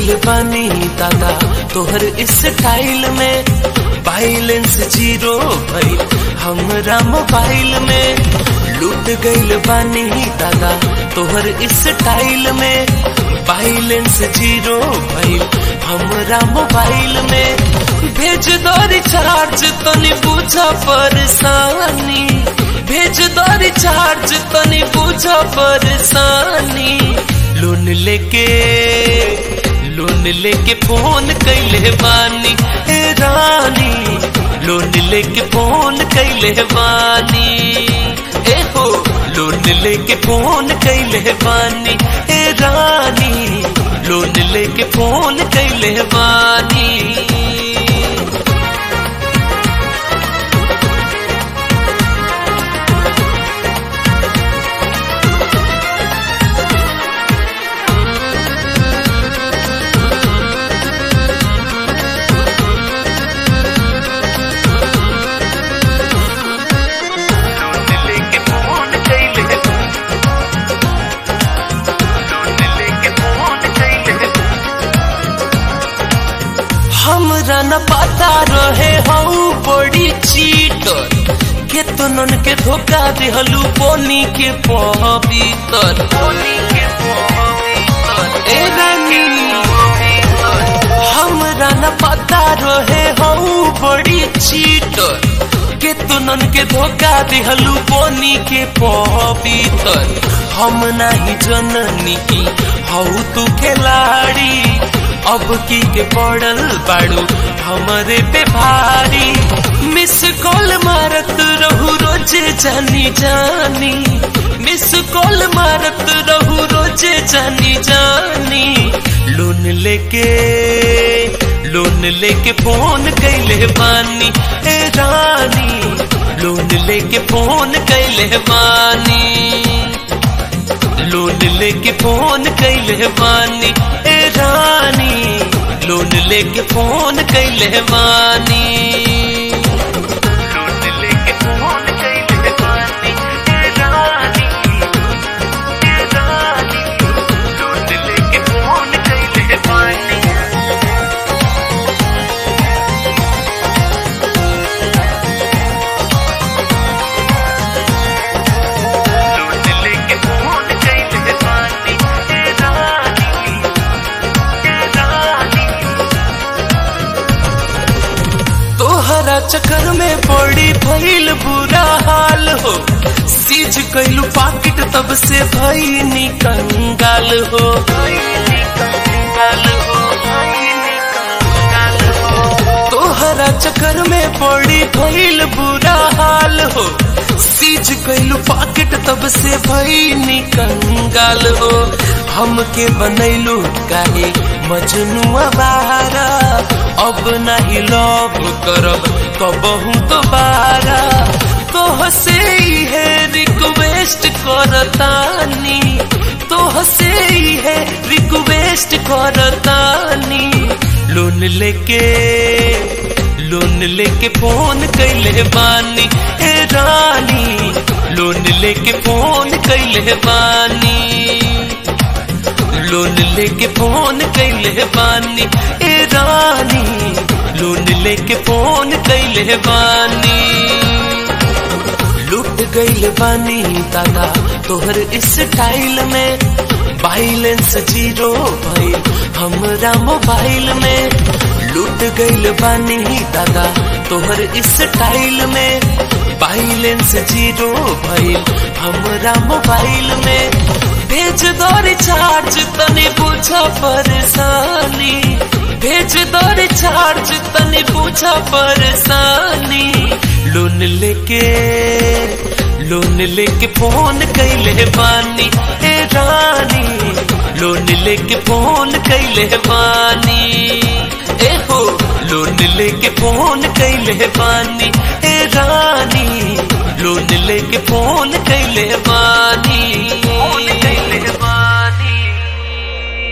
गइल बानी दादा तोहर स्टाइल में, बैलेंस जीरो भइल हमरा मोबाइल में। लूट गइल बानी दादा तोहर स्टाइल में, बैलेंस जीरो भइल हमरा मोबाइल में। भेज दो रिचार्ज तनी बुझा परेशानी, भेज दो रिचार्ज तनी बुझा परेशानी। लोन लेके फोन कैले बानी ए रानी, लोन लेके फोन कैले बानी ए हो, लोन लेके फोन कैले बानी ए रानी, लोन लेके फोन कैले बानी। हमरा न पता रहे हऊ बड़ी चीटर, केतनन के धोखा देहलू बोनी के पवितर। ए रानी हमरा न पता रहे हऊ बड़ी चीटर, केतनन के धोखा देहलू बोनी के पवितर। हम नहीं जननी की हऊ तू खिलाड़ी, अब की के पड़ल बाड़ू हमरे पे भारी। मिस कॉल मारत रहू रोजे जानी जानी, मिस कॉल मारत रहू रोजे जानी जानी। लोन लेके फोन कैले बानी ए रानी, लोन लेके फोन कैले बानी, लोन लेके फोन कैले बानी ए रानी, लोन लेके फोन कैले बानी। लोन लेके फोन कैले बानी ए रानी, ए रानी, लोन लेके फोन कैले बानी। तोहरा चक्कर में पड़ी भइल बुरा हाल हो, सीज कैलू पाकिट तब से भइनी कंगाल हो। तोहरा चक्कर में पड़ी भइल बुरा हाल हो, सीज कैलू पाकिट तब से भइनी कंगाल हो। हमके बनैलू काहे मजनुआ बारा, अब नहीं लव करब कबहू दोबारा। तोहसे है रिक्वेस्ट करतानी, तोहसे है रिक्वेस्ट करतानी। लोन लेके फोन कैले बानी ए रानी, लोन लेके फोन कैले बानी, लोन लेके फोन कैले बानी ए रानी, लोन लेके फोन कैले बानी। लूट गइल बानी दादा तोहर स्टाइल में, बैलेंस जीरो भइल हमरा मोबाइल में। लूट गइल बानी दादा तोहर स्टाइल में, बैलेंस जीरो भइल हमरा मोबाइल में। भेज दो रिचार्ज तनी बुझा परेशानी, भेज दो रिचार्ज तनी बुझा परेशानी। लोन लेके फोन कैले बानी ए रानी, लोन लेके फोन कैले बानी ए हो, लोन लेके फोन कैले बानी ए रानी, लोन लेके फोन कैले बानी।